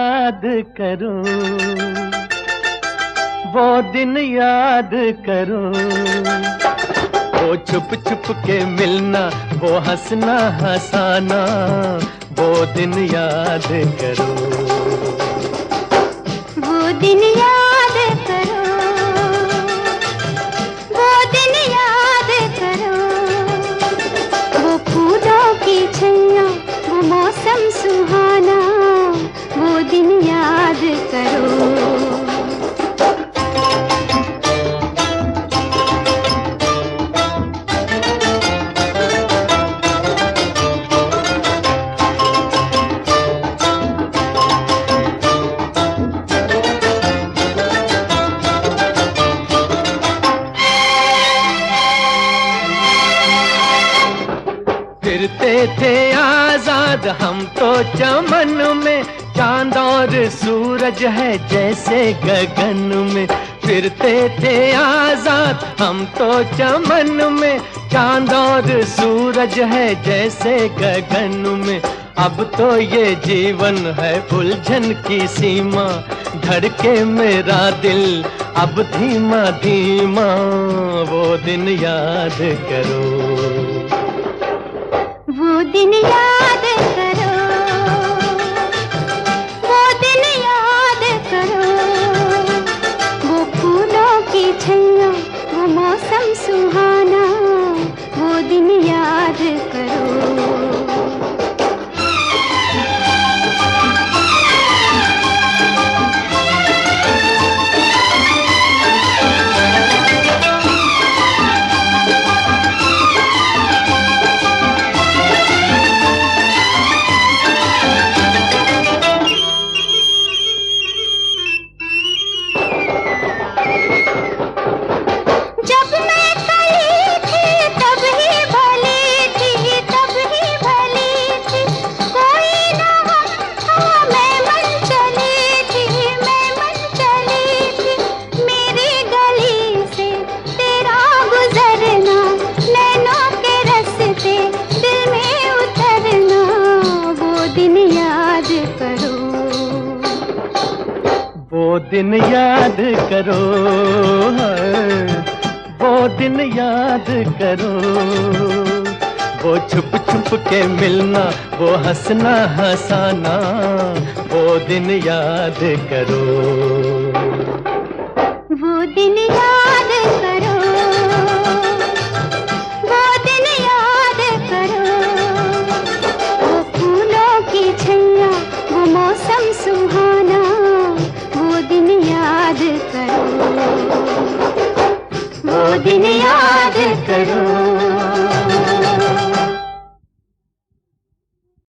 याद करो, वो दिन याद करो, वो छुप छुप के मिलना, वो हंसना हंसाना, वो दिन याद करो, वो दिन याद करो, वो दिन याद करो, वो फूलों की छैया, वो मौसम सुहाना, वो दिन याद करो। फिरते थे आजाद हम तो चमन में, चांद और सूरज है जैसे गगन में। फिरते थे आजाद हम तो चमन में, चांद और सूरज है जैसे गगन में। अब तो ये जीवन है उलझन की सीमा, धड़के मेरा दिल अब धीमा धीमा, वो दिन याद करो, वो दिन याद करो, वो दिन याद करो, वो फूलों की छैया, वो मौसम सुहाना, वो दिन याद करो। वो दिन याद करो, वो दिन याद करो, वो छुप छुप के मिलना, वो हंसना हंसाना, वो दिन याद करो, वो दिन याद करो, वो दिन याद करो, वो फूलों की छैया, वो मौसम सुहाना, वो दिन याद करो, वो दिन याद करो।